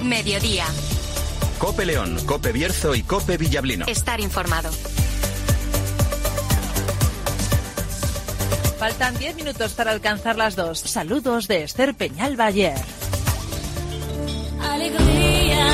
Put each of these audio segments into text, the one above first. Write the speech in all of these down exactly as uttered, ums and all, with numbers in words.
Mediodía. COPE León, COPE Bierzo y COPE Villablino. Estar informado. Faltan diez minutos para alcanzar las dos. Saludos de Esther Peñalba-Ayer. Alegría,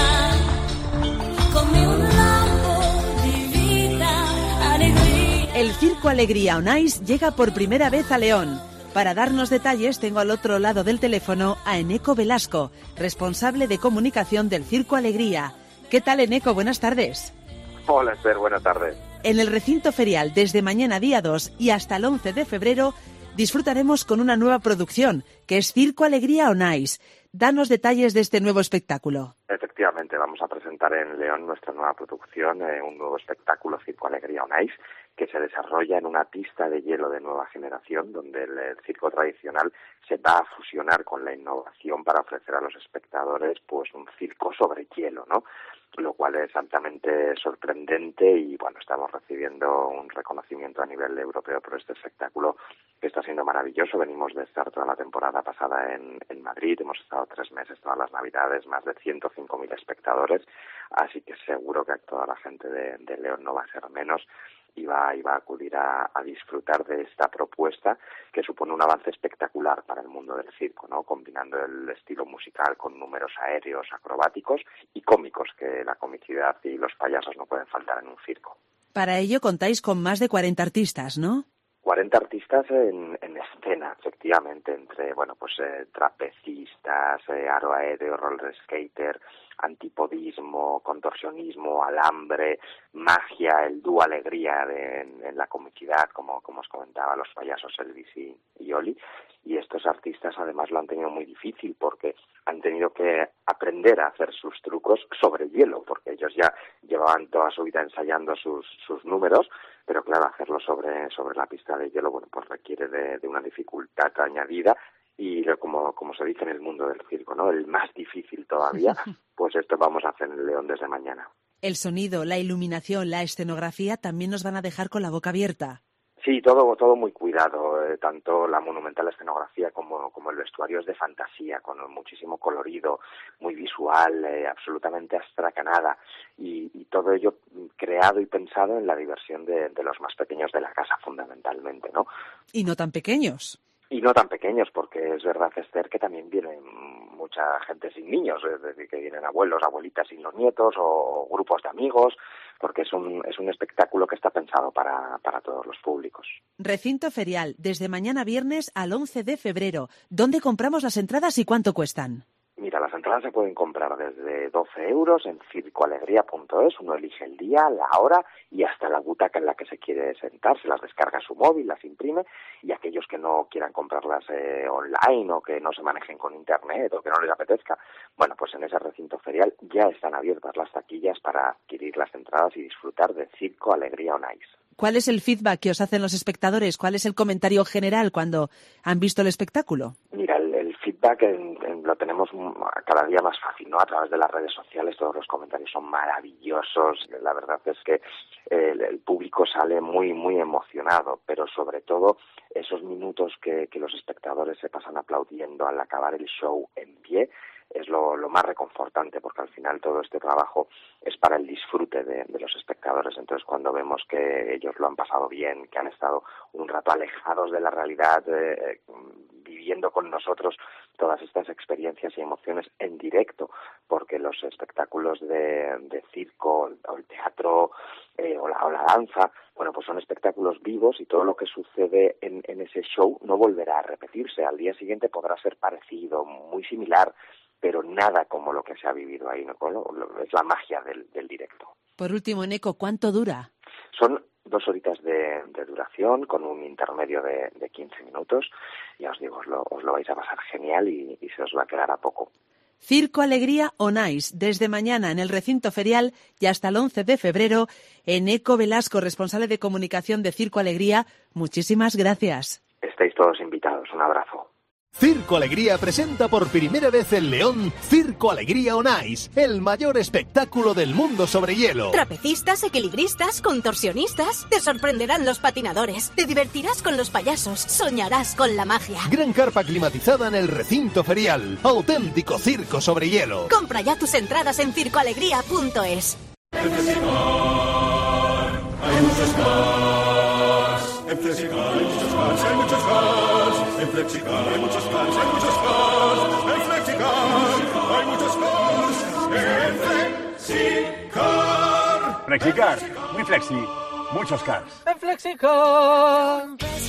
come un lampo di vida, alegría. El Circo Alegría on Ice llega por primera vez a León. Para darnos detalles tengo al otro lado del teléfono a Eneco Velasco, responsable de comunicación del Circo Alegría. ¿Qué tal, Eneco? Buenas tardes. Hola, Esther, buenas tardes. En el recinto ferial, desde mañana día dos y hasta el once de febrero, disfrutaremos con una nueva producción, que es Circo Alegría on Ice. Danos detalles de este nuevo espectáculo. Efectivamente, vamos a presentar en León nuestra nueva producción, eh, un nuevo espectáculo, Circo Alegría on Ice, que se desarrolla en una pista de hielo de nueva generación, donde el, el circo tradicional se va a fusionar con la innovación para ofrecer a los espectadores pues un circo sobre hielo, ¿no? Lo cual es altamente sorprendente y, bueno, estamos recibiendo un reconocimiento a nivel europeo por este espectáculo que está siendo maravilloso. Venimos de estar toda la temporada pasada en, en Madrid, hemos estado tres meses, todas las Navidades, más de ciento cinco mil espectadores, así que seguro que toda la gente de, de León no va a ser menos y va, y va a acudir a, a disfrutar de esta propuesta que supone un avance espectacular para el mundo del circo, ¿no? Combinando el estilo musical con números aéreos, acrobáticos y cómicos, que la comicidad y los payasos no pueden faltar en un circo. Para ello contáis con más de cuarenta artistas, ¿no? cuarenta artistas en, en escena, efectivamente, entre, bueno, pues eh, trapecistas, eh, aro aéreo, roller skater, antipodismo, contorsionismo, alambre, magia, el dúo alegría de, en, en la comicidad, como, como os comentaba, los payasos Elvis y, y Oli. Y estos artistas además lo han tenido muy difícil porque han tenido que aprender a hacer sus trucos sobre el hielo, porque ellos ya llevaban toda su vida ensayando sus, sus números, pero claro, hacerlo sobre, sobre la pista de hielo, bueno, pues requiere de, de una dificultad añadida y como, como se dice en el mundo del circo, ¿no? El más difícil todavía, pues esto vamos a hacer en León desde mañana. El sonido, la iluminación, la escenografía también nos van a dejar con la boca abierta. Sí, todo todo muy cuidado, eh, tanto la monumental escenografía como, como el vestuario es de fantasía, con muchísimo colorido, muy visual, eh, absolutamente astracanada, y, y todo ello creado y pensado en la diversión de, de los más pequeños de la casa, fundamentalmente, ¿no? Y no tan pequeños. Y no tan pequeños, porque es verdad, Esther, que también vienen mucha gente sin niños, es decir, que vienen abuelos, abuelitas sin los nietos, o grupos de amigos, porque es un es un espectáculo que está pensado para, para todos los públicos. Recinto ferial, desde mañana viernes al once de febrero. ¿Dónde compramos las entradas y cuánto cuestan? Mira, las entradas se pueden comprar desde doce euros en circoalegría punto es. Uno elige el día, la hora y hasta la butaca en la que se quiere sentar. Se las descarga a su móvil, las imprime, y aquellos que no quieran comprarlas eh, online o que no se manejen con internet o que no les apetezca, bueno, pues en ese recinto ferial ya están abiertas las taquillas para adquirir las entradas y disfrutar de Circo Alegría on Ice. ¿Cuál es el feedback que os hacen los espectadores? ¿Cuál es el comentario general cuando han visto el espectáculo? Mira, el, el feedback en, en, lo tenemos cada día más fácil, ¿no? A través de las redes sociales todos los comentarios son maravillosos. La verdad es que el, el público sale muy, muy emocionado, pero sobre todo esos minutos que, que los espectadores se pasan aplaudiendo al acabar el show en pie, es lo, lo más reconfortante, porque al final todo este trabajo es para el disfrute de, de los espectadores. Entonces, cuando vemos que ellos lo han pasado bien, que han estado un rato alejados de la realidad, eh, viviendo con nosotros todas estas experiencias y emociones en directo, porque los espectáculos de, de circo o el teatro eh, o, la, o la danza, bueno, pues son espectáculos vivos y todo lo que sucede en, en ese show no volverá a repetirse. Al día siguiente podrá ser parecido, muy similar, pero nada como lo que se ha vivido ahí, ¿no? Es la magia del, del directo. Por último, Eneco, ¿cuánto dura? Son dos horitas de, de duración con un intermedio de, de quince minutos. Ya os digo, os lo, os lo vais a pasar genial y, y se os va a quedar a poco. Circo Alegría on Ice, desde mañana en el recinto ferial y hasta el once de febrero. Eneco Velasco, responsable de comunicación de Circo Alegría, muchísimas gracias. Estáis todos invitados. Un abrazo. Circo Alegría presenta por primera vez en León Circo Alegría on Ice, el mayor espectáculo del mundo sobre hielo. Trapecistas, equilibristas, contorsionistas, te sorprenderán los patinadores, te divertirás con los payasos, soñarás con la magia. Gran carpa climatizada en el recinto ferial, auténtico circo sobre hielo. Compra ya tus entradas en circo alegría punto es. En Flexicar hay muchos cars. En Flexicar hay muchos cars, hay muchos cars. En Flexicar hay muchos cars, hay muchos cars. En Flexicar hay muchos cars. En Flexicar. Flexicar, muy flexi, muchos cars. En Flexicar.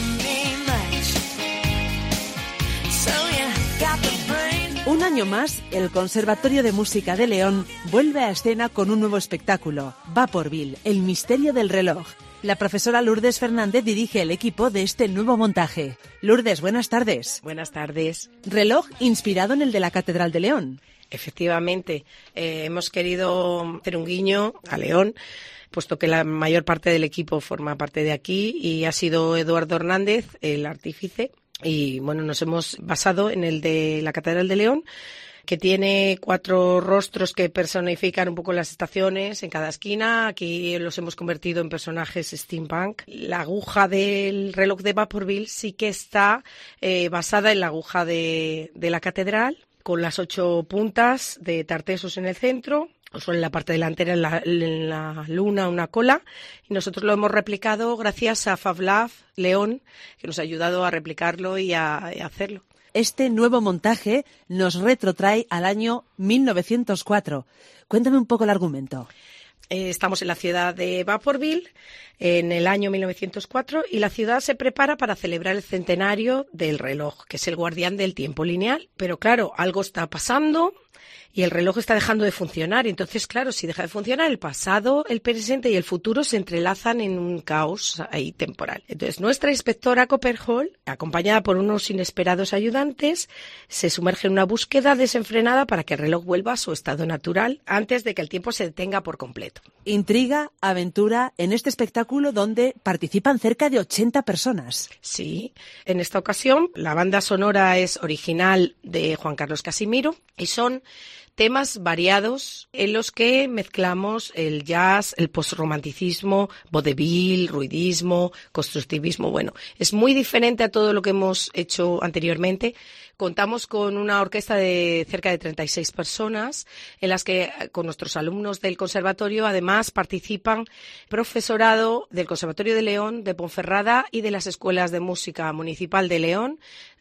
Un año más, el Conservatorio de Música de León vuelve a escena con un nuevo espectáculo, Vaporville, el misterio del reloj. La profesora Lourdes Fernández dirige el equipo de este nuevo montaje. Lourdes, buenas tardes. Buenas tardes. Reloj inspirado en el de la Catedral de León. Efectivamente, eh, hemos querido hacer un guiño a León, puesto que la mayor parte del equipo forma parte de aquí y ha sido Eduardo Hernández, el artífice. Y bueno, nos hemos basado en el de la Catedral de León, que tiene cuatro rostros que personifican un poco las estaciones en cada esquina. Aquí los hemos convertido en personajes steampunk. La aguja del reloj de Vaporville sí que está eh, basada en la aguja de, de la catedral, con las ocho puntas de tartesos en el centro. Son en la parte delantera, en la, en la luna, una cola, y nosotros lo hemos replicado gracias a FabLab León, que nos ha ayudado a replicarlo y a, a hacerlo. Este nuevo montaje nos retrotrae al año mil novecientos cuatro. Cuéntame un poco el argumento. Eh, estamos en la ciudad de Vaporville en el año mil novecientos cuatro y la ciudad se prepara para celebrar el centenario del reloj, que es el guardián del tiempo lineal. Pero claro, algo está pasando y el reloj está dejando de funcionar. Entonces, claro, si deja de funcionar, el pasado, el presente y el futuro se entrelazan en un caos ahí temporal. Entonces, nuestra inspectora Copperhall, acompañada por unos inesperados ayudantes, se sumerge en una búsqueda desenfrenada para que el reloj vuelva a su estado natural antes de que el tiempo se detenga por completo. Intriga, aventura, en este espectáculo donde participan cerca de ochenta personas. Sí, en esta ocasión la banda sonora es original de Juan Carlos Casimiro y son temas variados en los que mezclamos el jazz, el postromanticismo, vodevil, ruidismo, constructivismo. Bueno, es muy diferente a todo lo que hemos hecho anteriormente. Contamos con una orquesta de cerca de treinta y seis personas, en las que con nuestros alumnos del conservatorio además participan profesorado del Conservatorio de León, de Ponferrada y de las Escuelas de Música Municipal de León,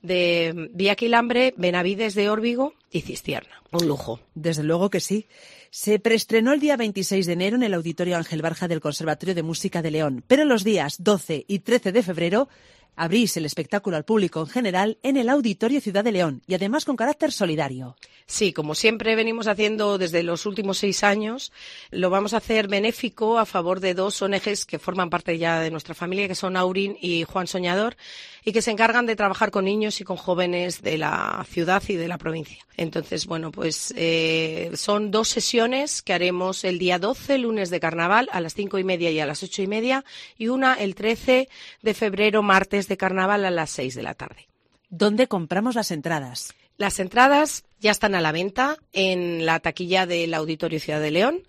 de Villaquilambre, Benavides de Órbigo y Cistierna. Un lujo. Desde luego que sí. Se preestrenó el día veintiséis de enero en el Auditorio Ángel Barja del Conservatorio de Música de León, pero los días doce y trece de febrero abrís el espectáculo al público en general en el Auditorio Ciudad de León y además con carácter solidario. Sí, como siempre venimos haciendo desde los últimos seis años, lo vamos a hacer benéfico a favor de dos O N Ges que forman parte ya de nuestra familia, que son Aurin y Juan Soñador, y que se encargan de trabajar con niños y con jóvenes de la ciudad y de la provincia. Entonces, bueno, pues eh, son dos sesiones que haremos el día doce, lunes de carnaval, a las cinco y media y a las ocho y media, y una el trece de febrero, martes de carnaval, a las seis de la tarde. ¿Dónde compramos las entradas? Las entradas ya están a la venta en la taquilla del Auditorio Ciudad de León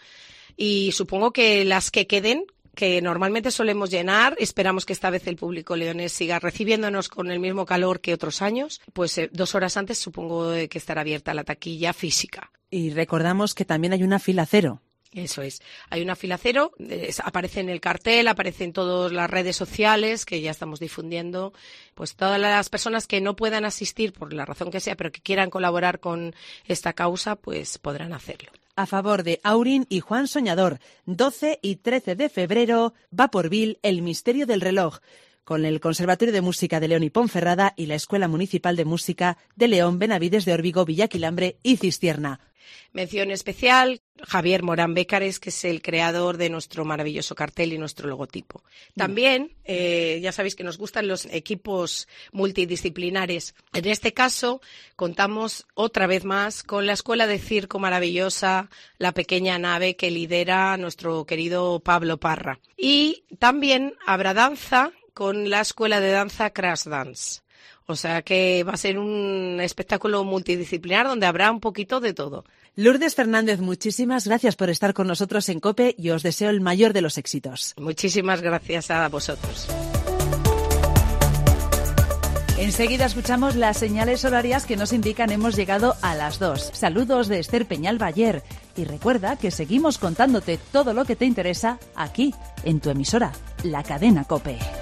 y supongo que las que queden, que normalmente solemos llenar, esperamos que esta vez el público leonés siga recibiéndonos con el mismo calor que otros años, pues eh, dos horas antes supongo que estará abierta la taquilla física. Y recordamos que también hay una fila cero. Eso es. Hay una fila cero, es, aparece en el cartel, aparece en todas las redes sociales que ya estamos difundiendo. Pues todas las personas que no puedan asistir por la razón que sea, pero que quieran colaborar con esta causa, pues podrán hacerlo. A favor de Aurin y Juan Soñador, doce y trece de febrero, Vaporville, el misterio del reloj, con el Conservatorio de Música de León y Ponferrada y la Escuela Municipal de Música de León, Benavides de Órbigo, Villaquilambre y Cistierna. Mención especial, Javier Morán Bécares, que es el creador de nuestro maravilloso cartel y nuestro logotipo. También, eh, ya sabéis que nos gustan los equipos multidisciplinares. En este caso, contamos otra vez más con la Escuela de Circo maravillosa, La Pequeña Nave, que lidera nuestro querido Pablo Parra. Y también habrá danza con la Escuela de Danza Crash Dance. O sea que va a ser un espectáculo multidisciplinar donde habrá un poquito de todo. Lourdes Fernández, muchísimas gracias por estar con nosotros en COPE y os deseo el mayor de los éxitos. Muchísimas gracias a vosotros. Enseguida escuchamos las señales horarias que nos indican hemos llegado a las dos. Saludos de Esther Peñal Bayer. Y recuerda que seguimos contándote todo lo que te interesa aquí, en tu emisora, la cadena COPE.